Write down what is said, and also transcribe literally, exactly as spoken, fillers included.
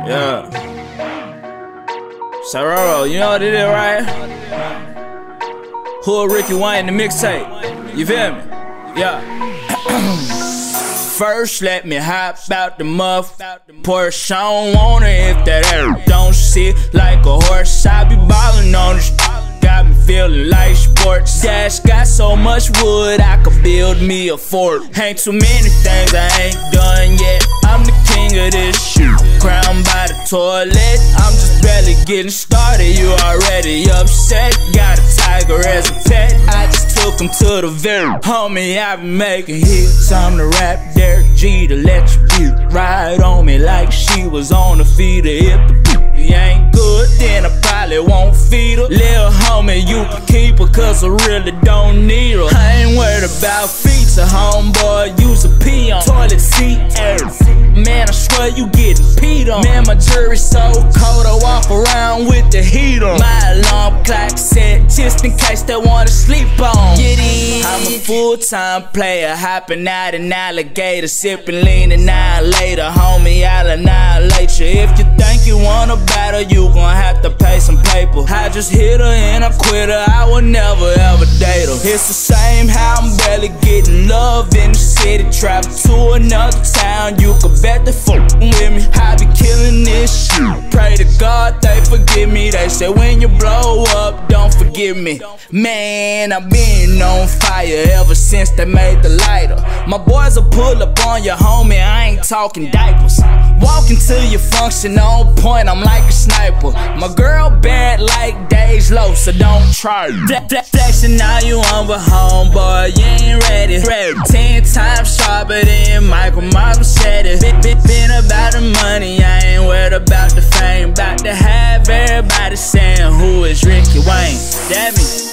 Yeah. Sororo, you know what it is, right? Who Ricky Wayne the mixtape? You feel me? Yeah. First, let me hop out the muff. Porsche, I don't want it if that air don't sit like a horse. I be ballin' on this. Got me feeling like sports. Dash got so much wood, I could build me a fort. Ain't too many things I ain't done yet. I'm the king of this shit. Crowned by the toilet. I'm just barely getting started. You already upset. Got a tiger as a pet. I just took him to the very. Homie, I been making hits. I'm the rap Derek G to let you beat. Ride on me like she was on the feeder. If the beat ain't good, then I probably won't feed her. Lil' homie, you can keep her, cause I really don't need her. I ain't worried about feature, homeboy, use a pee on toilet seat air. Man, I swear you getting peed on. Man, my jury's so cold, I walk around with the heat on. My alarm clock set just in case they wanna sleep on. Get in. I'm a full-time player, hopping out an alligator, sipping lean annihilator. Homie, I'll annihilate you. If you think you wanna battle, you gon' have to pay some paper. I just hit her and I quit her, I would never ever date her. It's the same how I'm barely getting love in the city. Travel to another town, you can bet they fuckin' with me. I be killing this shit, pray to God they forgive me. They say when you blow up, don't forgive me. Man, I've been on fire ever since they made the lighter. My boys will pull up on your homie, I ain't talking diapers. Walking to your function on point, I'm like a sniper. My girl bad like days low, so don't try it. Flexing now you on, but homeboy, you ain't ready. Ten times sharper than Michael Malcolm said it. Been, been, been about the money, I ain't worried about the fame. About to have everybody saying, who is Ricky Wayne? That me.